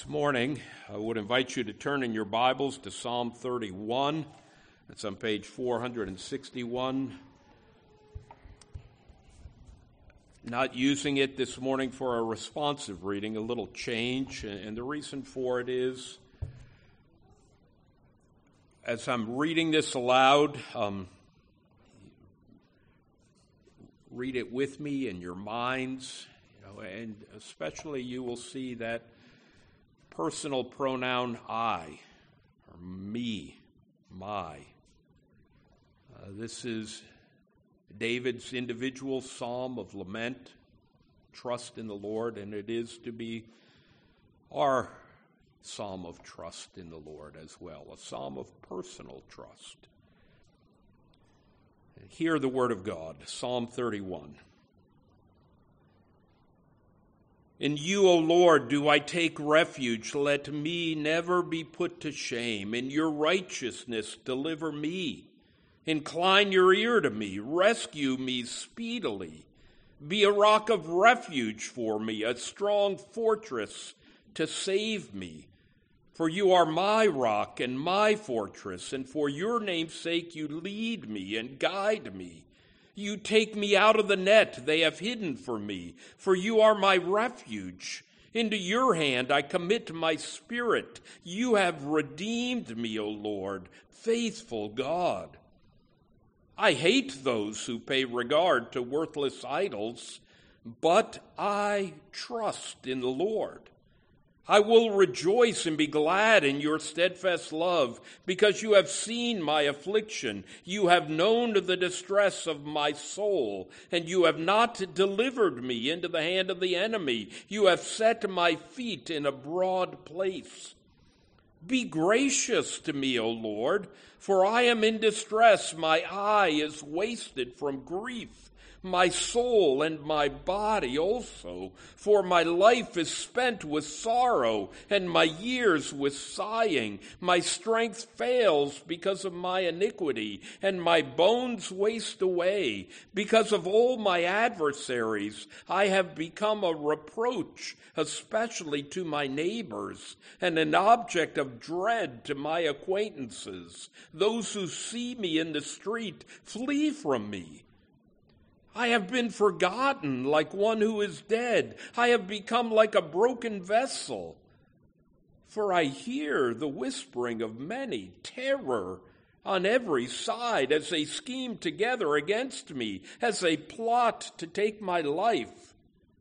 This morning, I would invite you to turn in your Bibles to Psalm 31. It's on page 461. Not using it this morning for a responsive reading, a little change, and the reason for it is, as I'm reading this aloud, read it with me in your minds, and especially you will see that personal pronoun I, or me, my. This is David's individual psalm of lament, trust in the Lord, and it is to be our psalm of trust in the Lord as well, a psalm of personal trust. Hear the word of God, Psalm 31. In you, O Lord, do I take refuge. Let me never be put to shame. In your righteousness, deliver me. Incline your ear to me. Rescue me speedily. Be a rock of refuge for me, a strong fortress to save me. For you are my rock and my fortress, and for your name's sake you lead me and guide me. You take me out of the net they have hidden for me, for you are my refuge. Into your hand I commit my spirit. You have redeemed me, O Lord, faithful God. I hate those who pay regard to worthless idols, but I trust in the Lord. I will rejoice and be glad in your steadfast love, because you have seen my affliction. You have known the distress of my soul, and you have not delivered me into the hand of the enemy. You have set my feet in a broad place. Be gracious to me, O Lord, for I am in distress. My eye is wasted from grief. My soul and my body also, for my life is spent with sorrow, and my years with sighing. My strength fails because of my iniquity, and my bones waste away. Because of all my adversaries, I have become a reproach, especially to my neighbors, and an object of dread to my acquaintances. Those who see me in the street flee from me. I have been forgotten like one who is dead. I have become like a broken vessel. For I hear the whispering of many, terror on every side, as they scheme together against me, as they plot to take my life.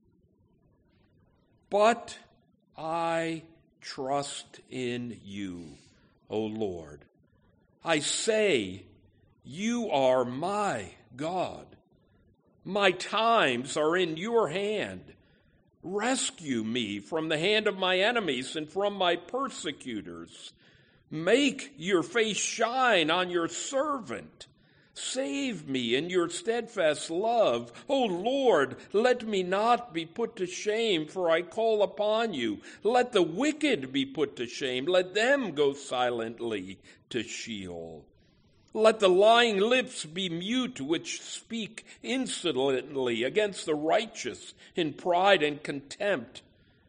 But I trust in you, O Lord. I say, you are my God. My times are in your hand. Rescue me from the hand of my enemies and from my persecutors. Make your face shine on your servant. Save me in your steadfast love. O Lord, let me not be put to shame, for I call upon you. Let the wicked be put to shame. Let them go silently to Sheol. Let the lying lips be mute which speak insolently against the righteous in pride and contempt.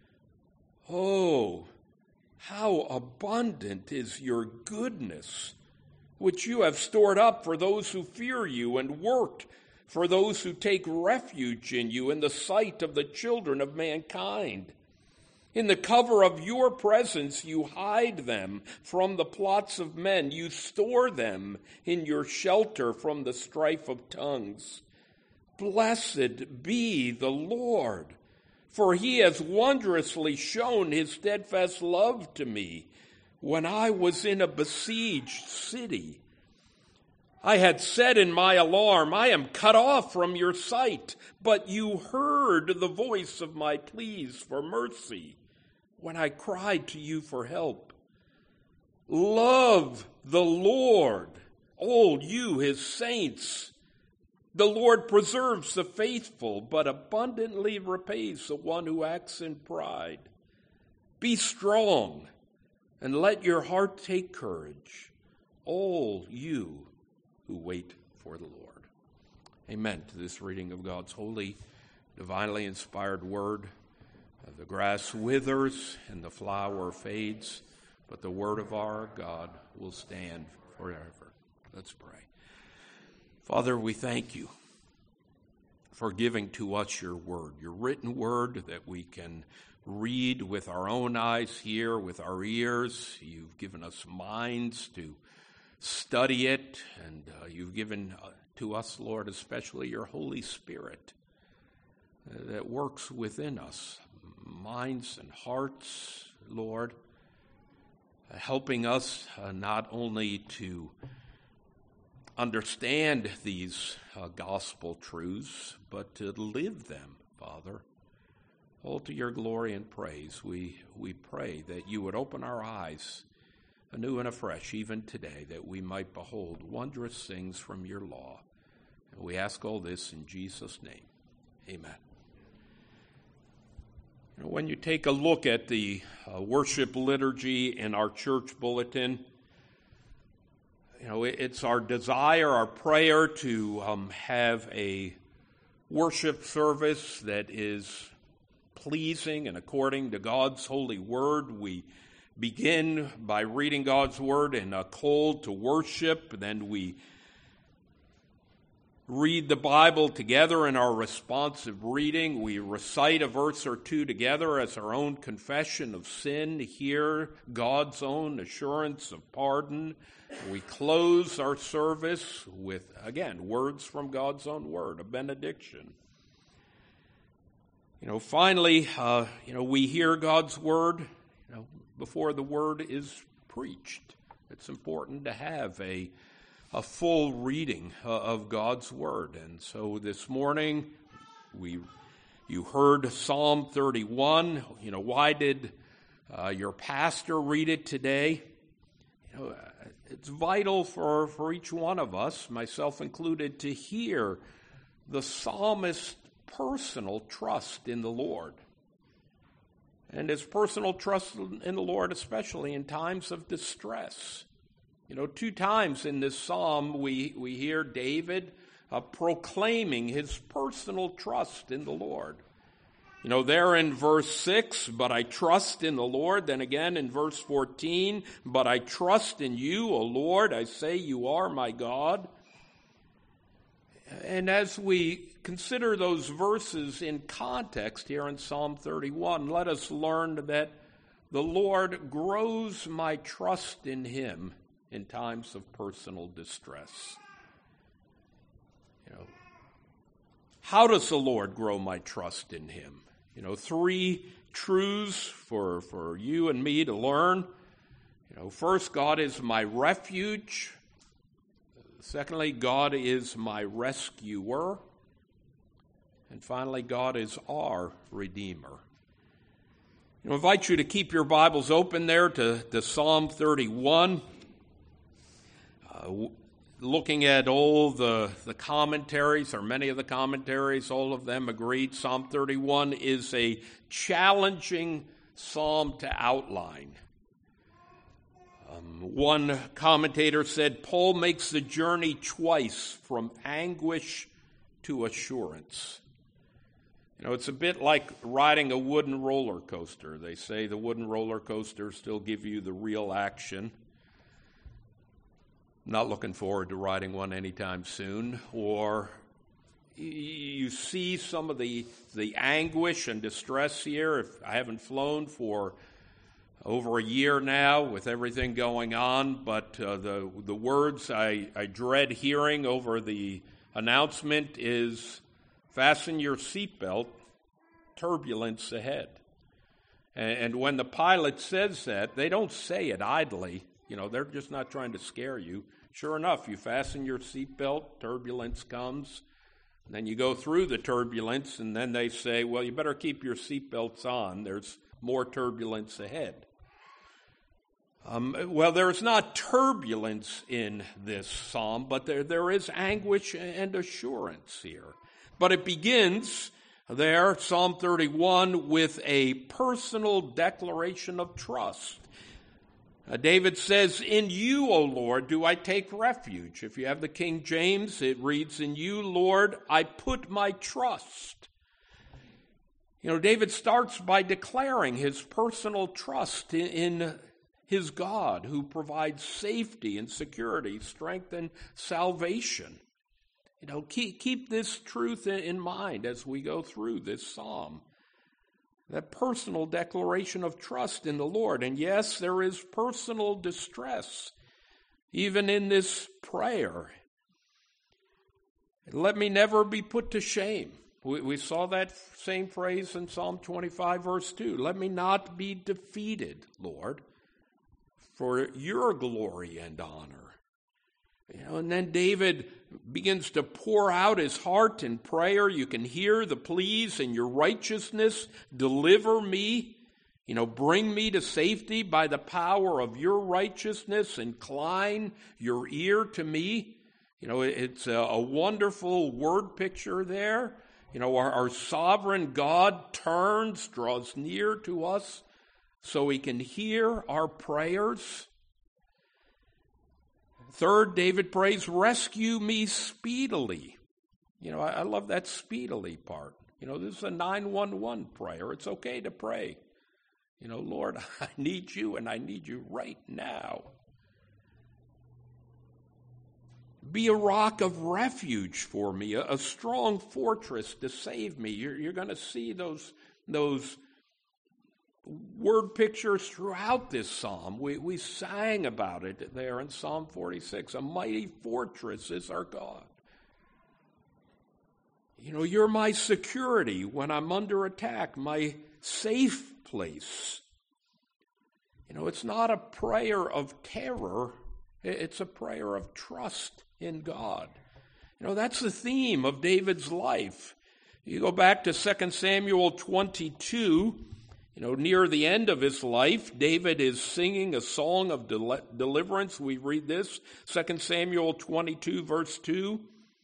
Oh, how abundant is your goodness, which you have stored up for those who fear you and worked for those who take refuge in you in the sight of the children of mankind. In the cover of your presence you hide them from the plots of men. You store them in your shelter from the strife of tongues. Blessed be the Lord, for he has wondrously shown his steadfast love to me when I was in a besieged city. I had said in my alarm, I am cut off from your sight, but you heard the voice of my pleas for mercy when I cried to you for help. Love the Lord, all you his saints. The Lord preserves the faithful, but abundantly repays the one who acts in pride. Be strong, and let your heart take courage, all you who wait for the Lord. Amen to this reading of God's holy, divinely inspired word. The grass withers and the flower fades, but the word of our God will stand forever. Let's pray. Father, we thank you for giving to us your word, your written word that we can read with our own eyes, hear with our ears. You've given us minds to study it, and you've given to us, Lord, especially your Holy Spirit that works within us, minds and hearts, Lord, helping us not only to understand these gospel truths, but to live them, Father. All to your glory and praise, we pray that you would open our eyes anew and afresh, even today, that we might behold wondrous things from your law. And we ask all this in Jesus' name. Amen. When you take a look at the worship liturgy in our church bulletin, it's our desire, our prayer to have a worship service that is pleasing and according to God's holy word. We begin by reading God's word in a call to worship. Then we read the Bible together in our responsive reading. We recite a verse or two together as our own confession of sin, hear God's own assurance of pardon. We close our service with, again, words from God's own word, a benediction. Finally, we hear God's word, before the word is preached. It's important to have a full reading of God's word. And so this morning, you heard Psalm 31. Why did your pastor read it today? It's vital for each one of us, myself included, to hear the psalmist's personal trust in the Lord. And his personal trust in the Lord, especially in times of distress. 2 times in this psalm we hear David proclaiming his personal trust in the Lord. There in verse 6, but I trust in the Lord. Then again in verse 14, but I trust in you, O Lord. I say you are my God. And as we consider those verses in context here in Psalm 31, let us learn that the Lord grows my trust in him in times of personal distress. How does the Lord grow my trust in him? 3 truths for you and me to learn. First, God is my refuge. Secondly, God is my rescuer. And finally, God is our Redeemer. I invite you to keep your Bibles open there to Psalm 31. Looking at all the commentaries, or many of the commentaries, all of them agreed Psalm 31 is a challenging psalm to outline. One commentator said, Paul makes the journey twice from anguish to assurance. It's a bit like riding a wooden roller coaster. They say the wooden roller coasters still give you the real action. Not looking forward to riding one anytime soon. Or you see some of the anguish and distress here. I haven't flown for over a year now with everything going on, but the words I dread hearing over the announcement is, fasten your seatbelt, turbulence ahead. And when the pilot says that, they don't say it idly. They're just not trying to scare you. Sure enough, you fasten your seatbelt, turbulence comes, and then you go through the turbulence, and then they say, well, you better keep your seatbelts on. There's more turbulence ahead. Well, there's not turbulence in this psalm, but there is anguish and assurance here. But it begins there, Psalm 31, with a personal declaration of trust. David says, in you, O Lord, do I take refuge. If you have the King James, it reads, in you, Lord, I put my trust. David starts by declaring his personal trust in his God, who provides safety and security, strength and salvation. Keep this truth in mind as we go through this psalm. That personal declaration of trust in the Lord. And yes, there is personal distress, even in this prayer. Let me never be put to shame. We saw that same phrase in Psalm 25, verse 2. Let me not be defeated, Lord, for your glory and honor. And then David begins to pour out his heart in prayer. You can hear the pleas in your righteousness. Deliver me. Bring me to safety by the power of your righteousness. Incline your ear to me. It's a wonderful word picture there. Our sovereign God draws near to us so he can hear our prayers. Third, David prays, rescue me speedily. I love that speedily part. This is a 911 prayer. It's okay to pray. Lord, I need you, and I need you right now. Be a rock of refuge for me, a strong fortress to save me. You're going to see those word pictures throughout this psalm. We sang about it there in Psalm 46. A mighty fortress is our God. You're my security when I'm under attack, my safe place. It's not a prayer of terror. It's a prayer of trust in God. That's the theme of David's life. You go back to 2 Samuel 22, near the end of his life, David is singing a song of deliverance. We read this, 2 Samuel 22, verse 2.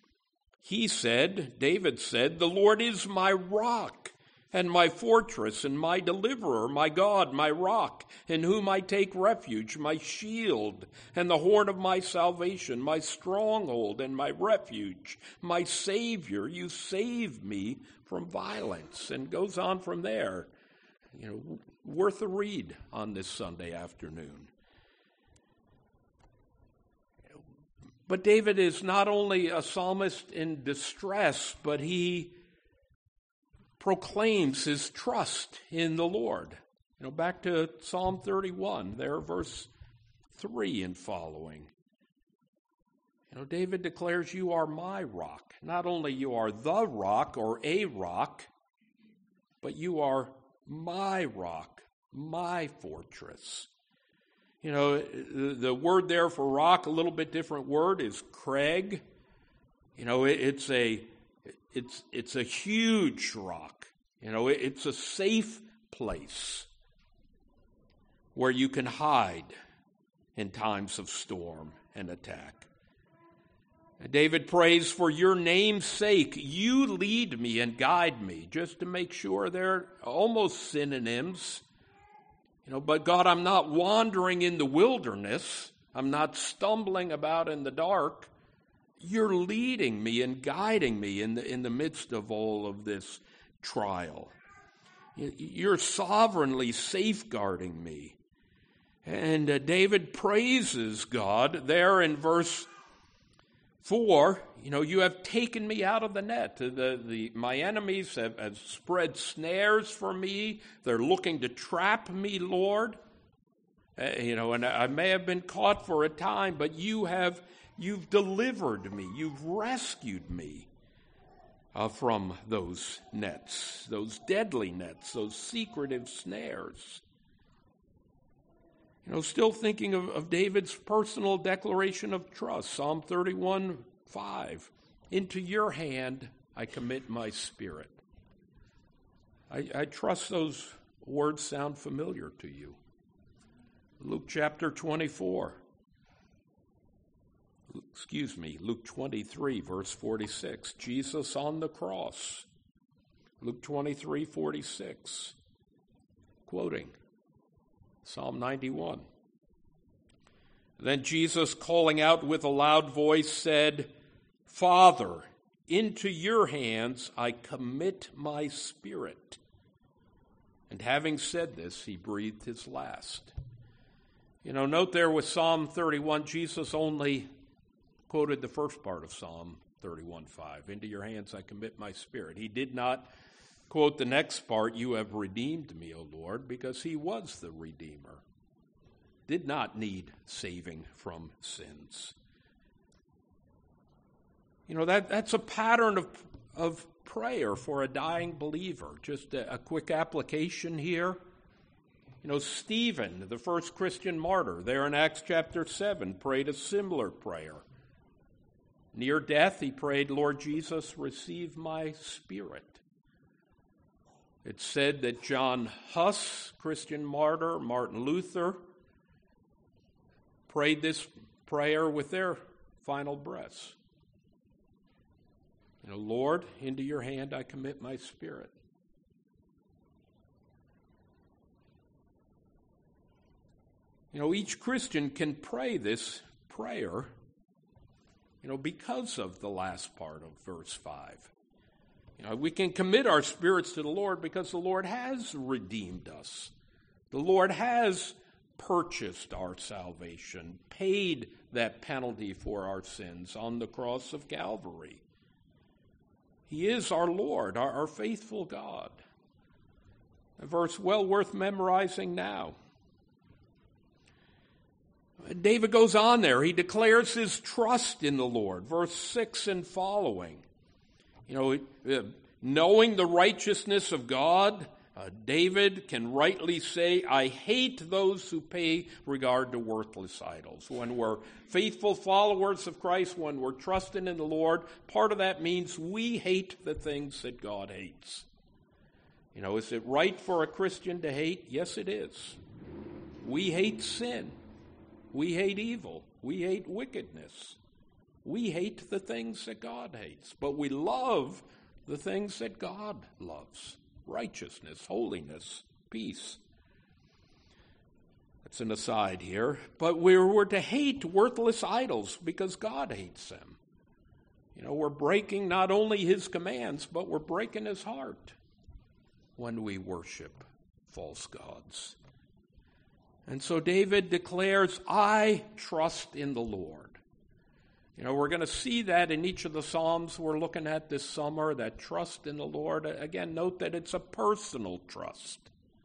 David said, the Lord is my rock and my fortress and my deliverer, my God, my rock, in whom I take refuge, my shield and the horn of my salvation, my stronghold and my refuge, my Savior. You save me from violence. And goes on from there. Worth a read on this Sunday afternoon. But David is not only a psalmist in distress, but he proclaims his trust in the Lord. Back to Psalm 31, there, verse 3 and following. David declares, you are my rock. Not only you are the rock or a rock, but you are my rock, my fortress. The word there for rock, a little bit different word, is crag. It's a huge rock. It's a safe place where you can hide in times of storm and attack. David prays, for your name's sake, you lead me and guide me, just to make sure they're almost synonyms. But God, I'm not wandering in the wilderness. I'm not stumbling about in the dark. You're leading me and guiding me in the midst of all of this trial. You're sovereignly safeguarding me. And David praises God there in verse 4. You have taken me out of the net. My enemies have spread snares for me. They're looking to trap me, Lord. And I may have been caught for a time, but you've delivered me. You've rescued me from those nets, those deadly nets, those secretive snares. Still thinking of David's personal declaration of trust, Psalm 31:5. Into your hand I commit my spirit. I trust those words sound familiar to you. Luke chapter 24. Luke 23, verse 46. Jesus on the cross. Luke 23:46. Quoting Psalm 91. Then Jesus, calling out with a loud voice, said, Father, into your hands I commit my spirit. And having said this, he breathed his last. Note there with Psalm 31, Jesus only quoted the first part of Psalm 31:5. Into your hands I commit my spirit. He did not quote the next part, you have redeemed me, O Lord, because he was the Redeemer. Did not need saving from sins. That's a pattern of prayer for a dying believer. Just a quick application here. Stephen, the first Christian martyr, there in Acts chapter 7, prayed a similar prayer. Near death, he prayed, Lord Jesus, receive my spirit. It's said that John Huss, Christian martyr, Martin Luther, prayed this prayer with their final breaths. Lord, into your hand I commit my spirit. Each Christian can pray this prayer, because of the last part of verse 5. We can commit our spirits to the Lord because the Lord has redeemed us. The Lord has purchased our salvation, paid that penalty for our sins on the cross of Calvary. He is our Lord, our faithful God. A verse well worth memorizing now. David goes on there. He declares his trust in the Lord. Verse 6 and following. Knowing the righteousness of God, David can rightly say, I hate those who pay regard to worthless idols. When we're faithful followers of Christ, when we're trusting in the Lord, part of that means we hate the things that God hates. Is it right for a Christian to hate? Yes, it is. We hate sin. We hate evil. We hate wickedness. We hate the things that God hates. But we love the things that God loves. Righteousness, holiness, peace. That's an aside here. But we're to hate worthless idols because God hates them. We're breaking not only his commands, but we're breaking his heart when we worship false gods. And so David declares, I trust in the Lord. We're going to see that in each of the Psalms we're looking at this summer, that trust in the Lord. Again, note that it's a personal trust.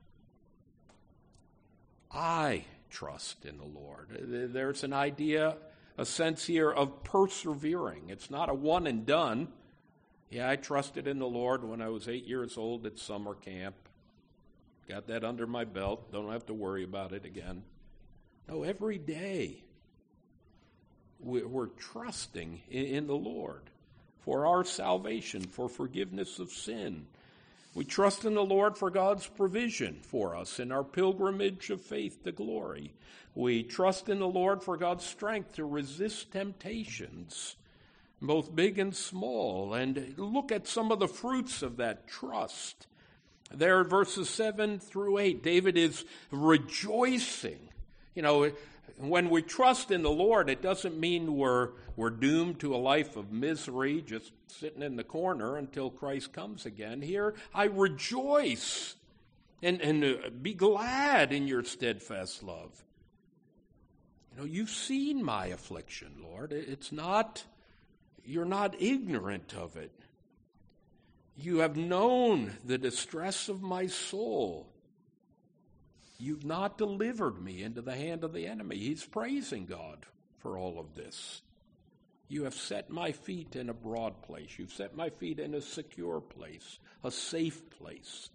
I trust in the Lord. There's an idea, a sense here of persevering. It's not a one and done. Yeah, I trusted in the Lord when I was 8 years old at summer camp. Got that under my belt. Don't have to worry about it again. No, every day we're trusting in the Lord for our salvation, for forgiveness of sin. We trust in the Lord for God's provision for us in our pilgrimage of faith to glory. We trust in the Lord for God's strength to resist temptations, both big and small. And look at some of the fruits of that trust. There in verses 7 through 8, David is rejoicing. When we trust in the Lord, it doesn't mean we're doomed to a life of misery, just sitting in the corner until Christ comes again. Here, I rejoice and be glad in your steadfast love. You've seen my affliction, Lord. You're not ignorant of it. You have known the distress of my soul. You've not delivered me into the hand of the enemy. He's praising God for all of this. You have set my feet in a broad place. You've set my feet in a secure place, a safe place.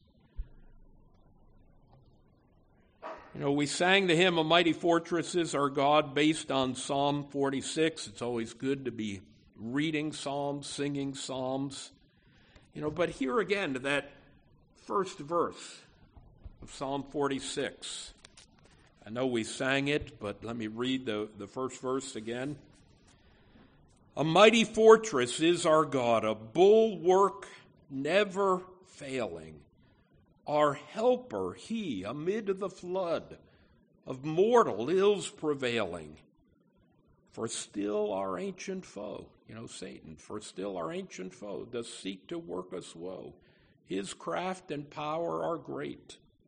We sang the hymn, A Mighty Fortress is Our God, based on Psalm 46. It's always good to be reading Psalms, singing Psalms. But here again, to that first verse of Psalm 46. I know we sang it, but let me read the first verse again. A mighty fortress is our God, a bulwark never failing. Our helper, he, amid the flood of mortal ills prevailing. For still our ancient foe, Satan, for still our ancient foe does seek to work us woe. His craft and power are great.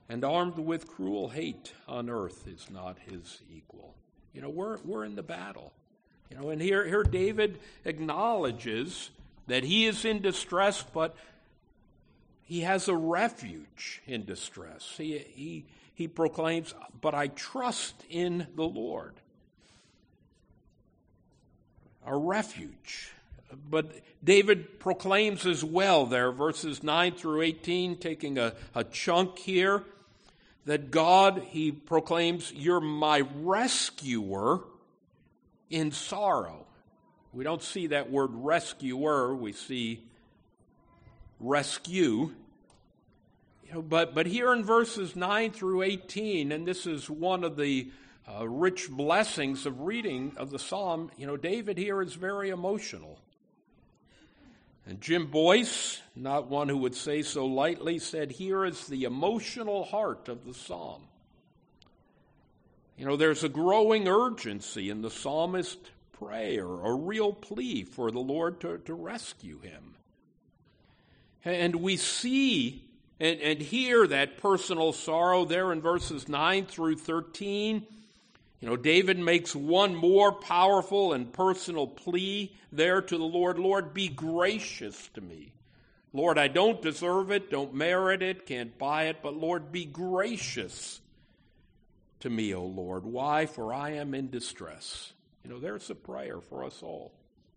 and armed with cruel hate on earth is not his equal. We're in the battle. And here David acknowledges that he is in distress, but he has a refuge in distress. He proclaims, but I trust in the Lord. A refuge. But David proclaims as well there, verses 9 through 18, taking a chunk here, that God, he proclaims, you're my rescuer in sorrow. We don't see that word rescuer, we see rescue. But here in verses 9 through 18, and this is one of the rich blessings of reading of the psalm, David here is very emotional. And Jim Boyce, not one who would say so lightly, said, here is the emotional heart of the psalm. There's a growing urgency in the psalmist's prayer, a real plea for the Lord to rescue him. And we see and hear that personal sorrow there in verses 9 through 13. David makes one more powerful and personal plea there to the Lord. Lord, be gracious to me. Lord, I don't deserve it, don't merit it, can't buy it, but Lord, be gracious to me, O Lord. Why? For I am in distress. There's a prayer for us all.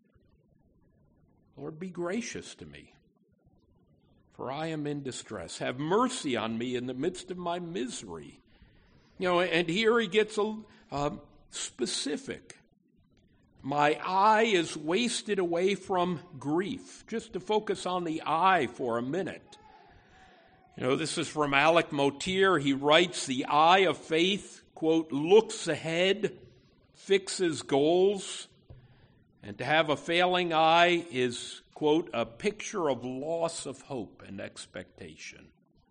Lord, be gracious to me, for I am in distress. Have mercy on me in the midst of my misery. And here he gets specific. My eye is wasted away from grief. Just to focus on the eye for a minute. This is from Alec Motier. He writes, the eye of faith, quote, looks ahead, fixes goals, and to have a failing eye is, quote, a picture of loss of hope and expectation.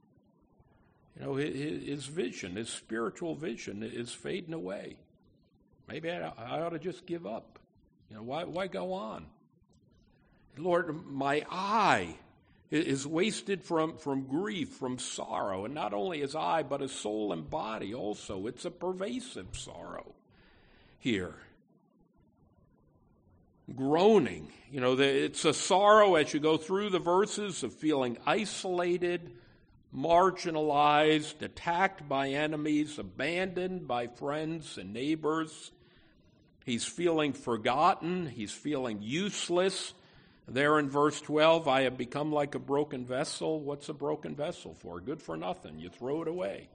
His vision, his spiritual vision is fading away. Maybe I ought to just give up. Why go on? Lord, my eye is wasted from grief, from sorrow, and not only his eye, but his soul and body also. It's a pervasive sorrow here. Groaning, it's a sorrow as you go through the verses of feeling isolated, marginalized, attacked by enemies, abandoned by friends and neighbors. He's feeling forgotten. He's feeling useless. There in verse 12, I have become like a broken vessel. What's a broken vessel for? Good for nothing. You throw it away.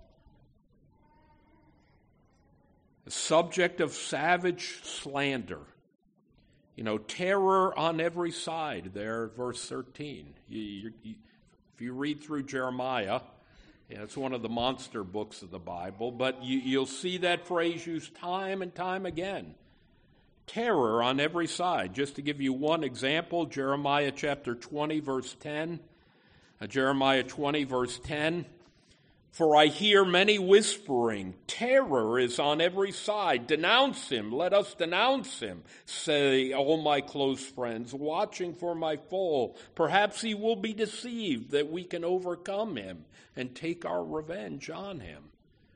The subject of savage slander. Terror on every side there, verse 13. If you read through Jeremiah, it's one of the monster books of the Bible, but you'll see that phrase used time and time again. Terror on every side. Just to give you one example, Jeremiah chapter 20, verse 10. Jeremiah 20, verse 10. For I hear many whispering, terror is on every side. Denounce him, let us denounce him, say all my close friends, watching for my fall. Perhaps he will be deceived that we can overcome him and take our revenge on him.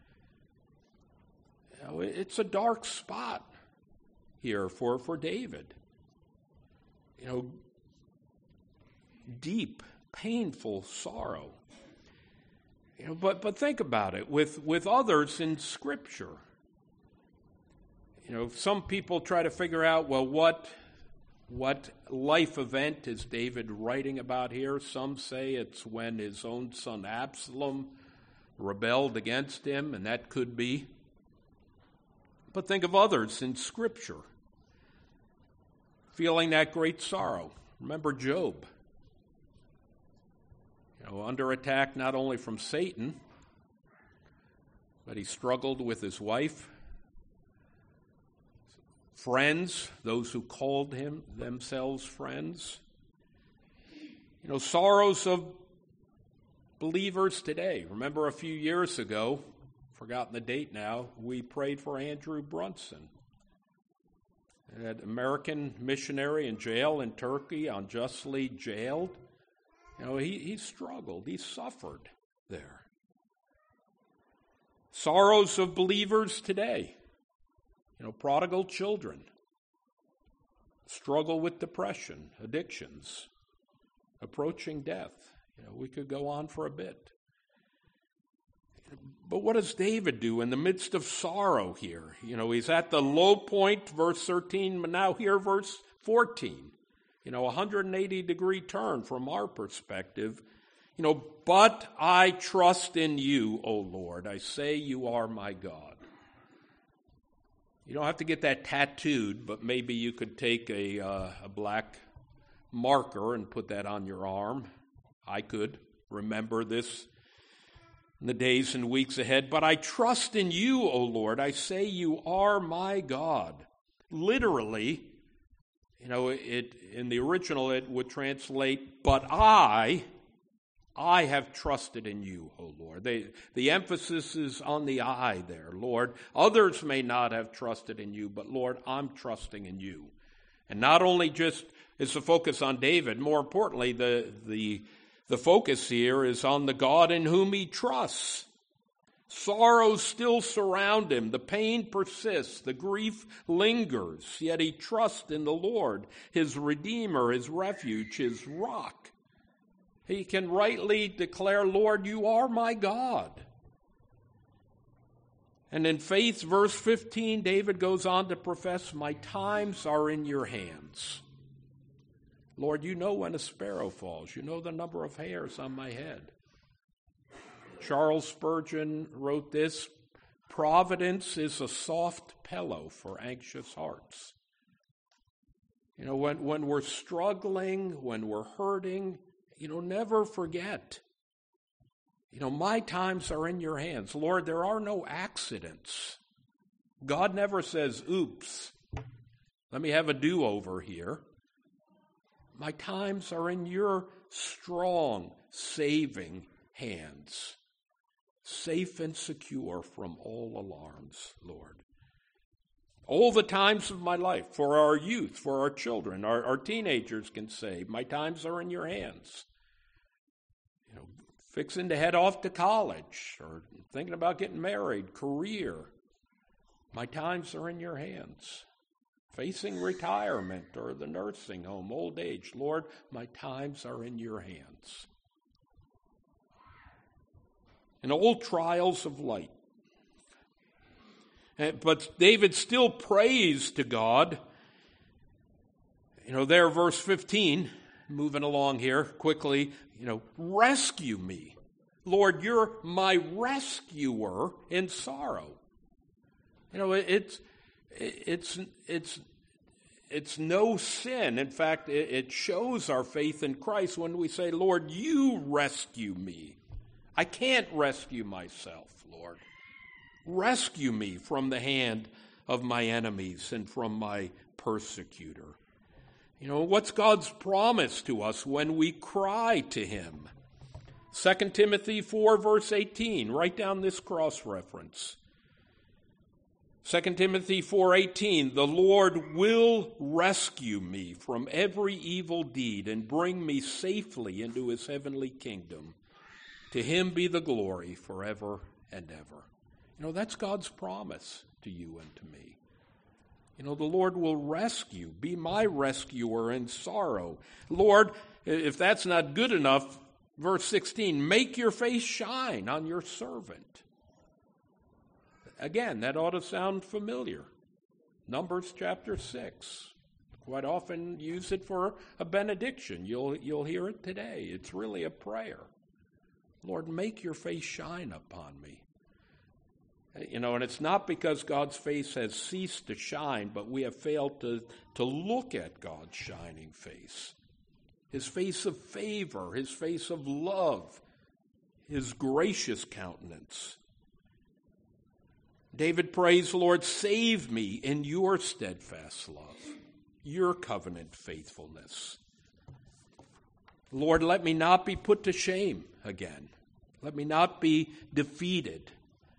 It's a dark spot here for David. Deep, painful sorrow. But think about it, with others in Scripture. Some people try to figure out, well, what life event is David writing about here? Some say it's when his own son Absalom rebelled against him, and that could be. But think of others in Scripture feeling that great sorrow. Remember Job. Under attack not only from Satan, but he struggled with his wife, friends, those who called themselves friends. Sorrows of believers today. Remember a few years ago, forgotten the date now, we prayed for Andrew Brunson, an American missionary in jail in Turkey, unjustly jailed. He struggled. He suffered there. Sorrows of believers today. Prodigal children. Struggle with depression, addictions, approaching death. We could go on for a bit. But what does David do in the midst of sorrow here? He's at the low point, verse 13, but now here, verse 14. 180-degree turn from our perspective. But I trust in you, O Lord. I say you are my God. You don't have to get that tattooed, but maybe you could take a black marker and put that on your arm. I could remember this in the days and weeks ahead. But I trust in you, O Lord. I say you are my God. Literally, in the original it would translate, but I have trusted in you, O Lord. The emphasis is on the I there, Lord. Others may not have trusted in you, but Lord, I'm trusting in you. And not only just is the focus on David, more importantly, the focus here is on the God in whom he trusts. Sorrows still surround him. The pain persists. The grief lingers. Yet he trusts in the Lord, his Redeemer, his refuge, his rock. He can rightly declare, Lord, you are my God. And in faith, verse 15, David goes on to profess, my times are in your hands. Lord, you know when a sparrow falls. You know the number of hairs on my head. Charles Spurgeon wrote this, providence is a soft pillow for anxious hearts. When we're struggling, when we're hurting, never forget, my times are in your hands. Lord, there are no accidents. God never says, oops, let me have a do-over here. My times are in your strong, saving hands, safe and secure from all alarms, Lord. All the times of my life, for our youth, for our children, our teenagers can say, my times are in your hands. Fixing to head off to college or thinking about getting married, career, my times are in your hands. Facing retirement or the nursing home, old age, Lord, my times are in your hands. In all trials of life. But David still prays to God. There, verse 15, moving along here quickly, rescue me. Lord, you're my rescuer in sorrow. It's no sin. In fact, it shows our faith in Christ when we say, Lord, you rescue me. I can't rescue myself, Lord. Rescue me from the hand of my enemies and from my persecutor. What's God's promise to us when we cry to him? 2 Timothy 4, verse 18. Write down this cross-reference. 2 Timothy 4:18, the Lord will rescue me from every evil deed and bring me safely into his heavenly kingdom. To him be the glory forever and ever. That's God's promise to you and to me. The Lord will rescue, be my rescuer in sorrow. Lord, if that's not good enough, verse 16, make your face shine on your servant. Again, that ought to sound familiar. Numbers chapter 6. Quite often use it for a benediction. You'll hear it today. It's really a prayer. Lord, make your face shine upon me. And it's not because God's face has ceased to shine, but we have failed to look at God's shining face. His face of favor, his face of love, his gracious countenance. David prays, Lord, save me in your steadfast love, your covenant faithfulness. Lord, let me not be put to shame again. Let me not be defeated.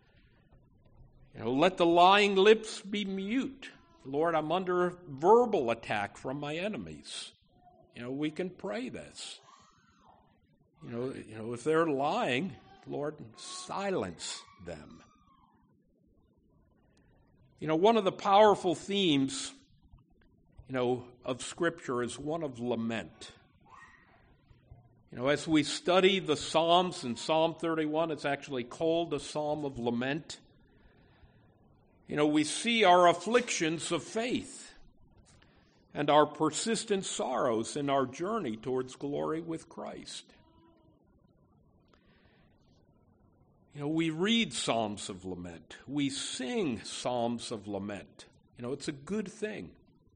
Let the lying lips be mute. Lord, I'm under verbal attack from my enemies. We can pray this. If they're lying, Lord, silence them. One of the powerful themes, of Scripture is one of lament. As we study the Psalms, in Psalm 31, it's actually called a psalm of lament. We see our afflictions of faith and our persistent sorrows in our journey towards glory with Christ. We read psalms of lament. We sing psalms of lament. It's a good thing.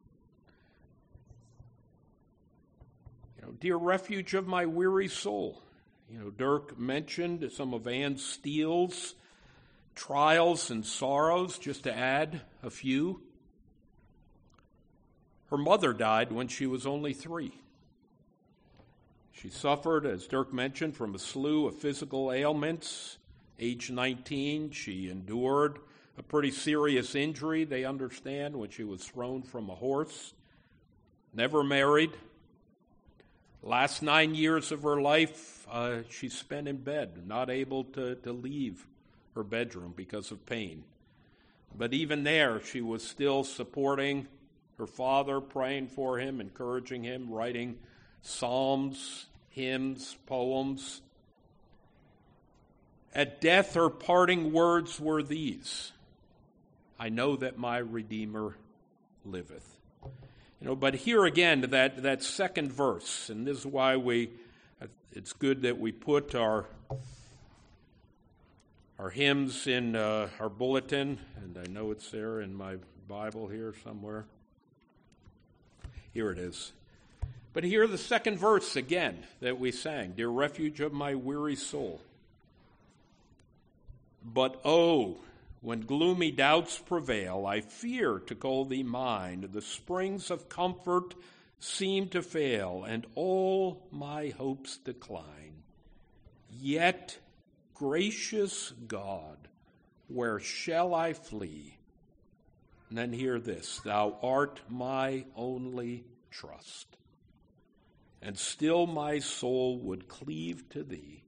Dear refuge of my weary soul. Dirk mentioned some of Anne Steele's trials and sorrows, just to add a few. Her mother died when she was only 3. She suffered, as Dirk mentioned, from a slew of physical ailments. Age 19, she endured a pretty serious injury, they understand, when she was thrown from a horse. Never married. Last 9 years of her life, she spent in bed, not able to leave her bedroom because of pain. But even there, she was still supporting her father, praying for him, encouraging him, writing psalms, hymns, poems. At death, her parting words were these: I know that my Redeemer liveth. But here again, that second verse, and this is why it's good that we put our hymns in our bulletin, and I know it's there in my Bible here somewhere. Here it is. But here the second verse again that we sang, Dear refuge of my weary soul. But oh, when gloomy doubts prevail, I fear to call thee mine. The springs of comfort seem to fail, and all my hopes decline. Yet, gracious God, where shall I flee? And then hear this: Thou art my only trust, and still my soul would cleave to thee,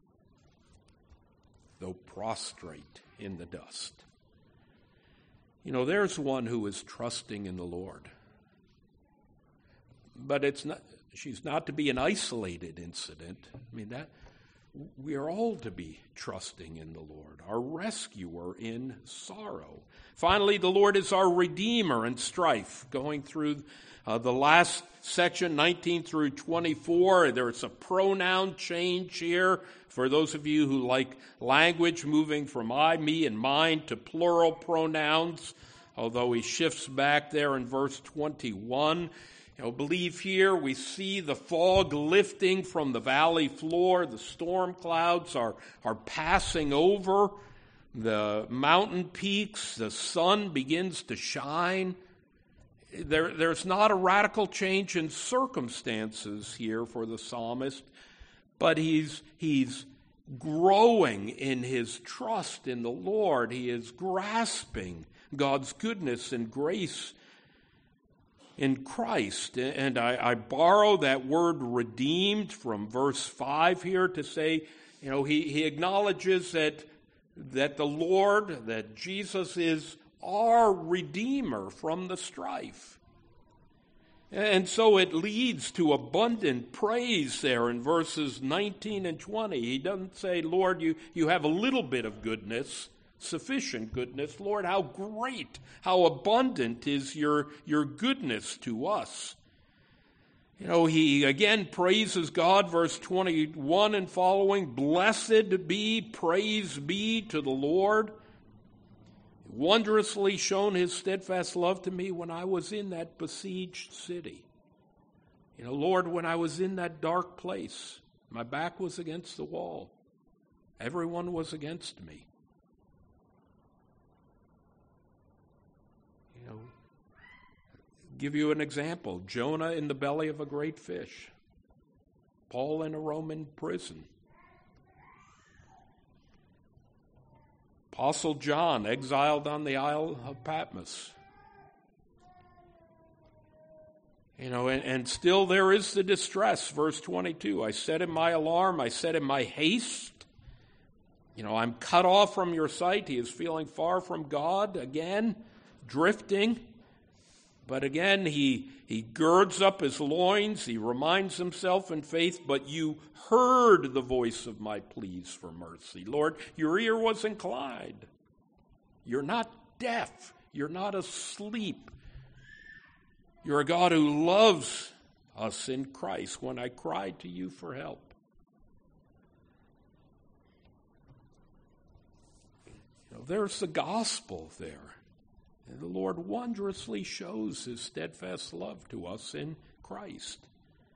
though prostrate in the dust. There's one who is trusting in the Lord. But she's not to be an isolated incident. We are all to be trusting in the Lord, our rescuer in sorrow. Finally, the Lord is our Redeemer in strife. Going through the last section, 19 through 24, there's a pronoun change here. For those of you who like language, moving from I, me, and mine to plural pronouns, although he shifts back there in verse 21. Believe here we see the fog lifting from the valley floor. The storm clouds are passing over the mountain peaks. The sun begins to shine. There's not a radical change in circumstances here for the psalmist, but he's growing in his trust in the Lord. He is grasping God's goodness and grace in Christ. And I borrow that word redeemed from verse 5 here to say, he acknowledges that the Lord, that Jesus is our Redeemer from the strife. And so it leads to abundant praise there in verses 19 and 20. He doesn't say, Lord, you have a little bit of goodness, sufficient goodness. Lord, how great, how abundant is your goodness to us. He again praises God, verse 21 and following, Blessed be, praise be to the Lord. Wondrously shown his steadfast love to me when I was in that besieged city. Lord, when I was in that dark place, my back was against the wall. Everyone was against me. Give you an example. Jonah in the belly of a great fish. Paul in a Roman prison. Apostle John exiled on the Isle of Patmos. And still there is the distress. Verse 22, I said in my alarm, I said in my haste, I'm cut off from your sight. He is feeling far from God again. drifting. But again, he girds up his loins. He reminds himself in faith, but you heard the voice of my pleas for mercy. Lord, your ear was inclined. You're not deaf. You're not asleep. You're a God who loves us in Christ when I cried to you for help. There's the gospel there. And the Lord wondrously shows his steadfast love to us in Christ.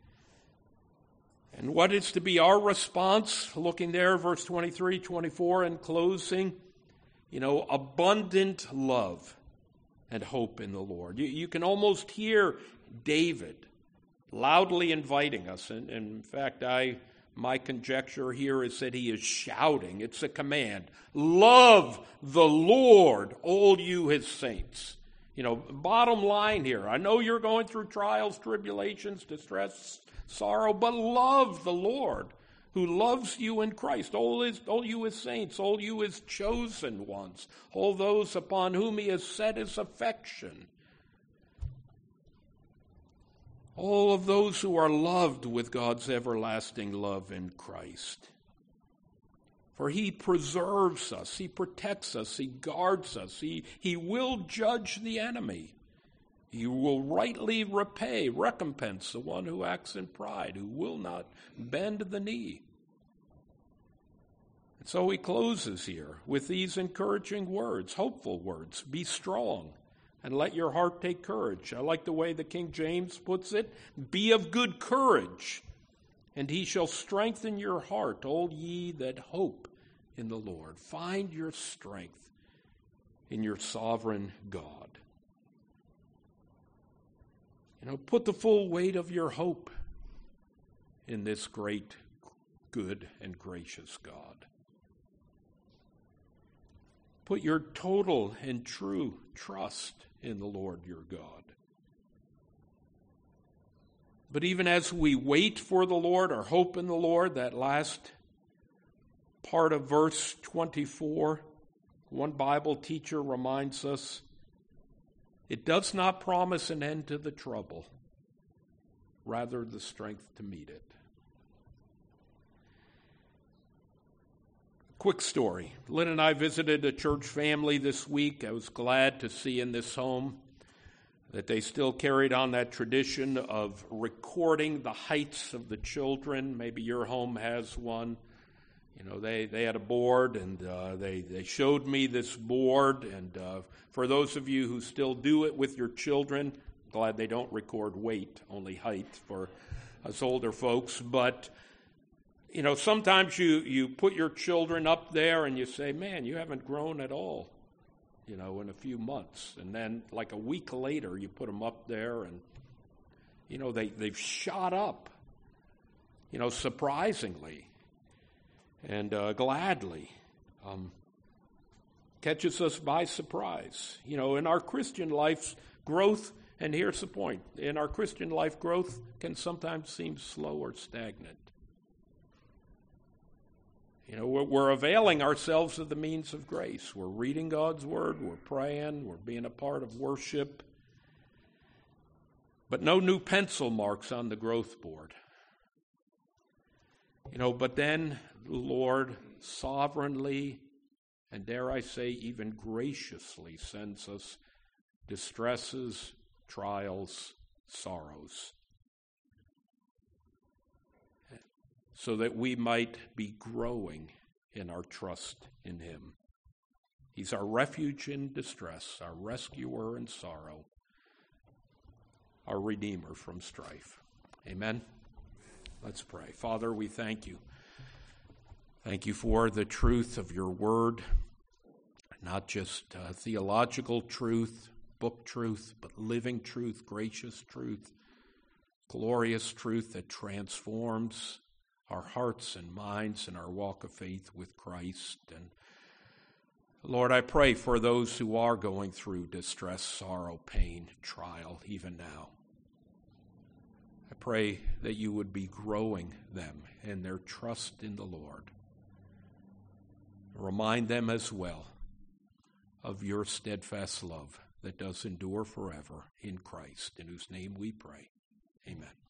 And what is to be our response? Looking there, verse 23, 24, and closing, abundant love and hope in the Lord. You can almost hear David loudly inviting us. And in fact, my conjecture here is that he is shouting. It's a command. Love the Lord, all you his saints. Bottom line here. I know you're going through trials, tribulations, distress, sorrow, but love the Lord who loves you in Christ. All you his saints, all you his chosen ones, all those upon whom he has set his affection. All of those who are loved with God's everlasting love in Christ. For he preserves us, he protects us, he guards us, he will judge the enemy. He will rightly recompense the one who acts in pride, who will not bend the knee. And so he closes here with these encouraging words, hopeful words. Be strong. And let your heart take courage. I like the way the King James puts it. Be of good courage, and he shall strengthen your heart, all ye that hope in the Lord. Find your strength in your sovereign God. Put the full weight of your hope in this great, good, and gracious God. Put your total and true trust in the Lord your God. But even as we wait for the Lord, or hope in the Lord, that last part of verse 24, one Bible teacher reminds us, it does not promise an end to the trouble, rather the strength to meet it. Quick story. Lynn and I visited a church family this week. I was glad to see in this home that they still carried on that tradition of recording the heights of the children. Maybe your home has one. They had a board, and they showed me this board. And for those of you who still do it with your children, glad they don't record weight, only height for us older folks. But sometimes you put your children up there and you say, man, you haven't grown at all, in a few months. And then like a week later, you put them up there and, they've shot up, surprisingly and gladly. Catches us by surprise. In our Christian life's growth, and here's the point, in our Christian life, growth can sometimes seem slow or stagnant. We're availing ourselves of the means of grace. We're reading God's word, we're praying, we're being a part of worship. But no new pencil marks on the growth board. But then the Lord sovereignly, and dare I say even graciously, sends us distresses, trials, sorrows, so that we might be growing in our trust in him. He's our refuge in distress, our rescuer in sorrow, our redeemer from strife. Amen? Let's pray. Father, we thank you. Thank you for the truth of your word, not just theological truth, book truth, but living truth, gracious truth, glorious truth that transforms our hearts and minds in our walk of faith with Christ. And Lord, I pray for those who are going through distress, sorrow, pain, trial, even now. I pray that you would be growing them in their trust in the Lord. Remind them as well of your steadfast love that does endure forever in Christ, in whose name we pray. Amen.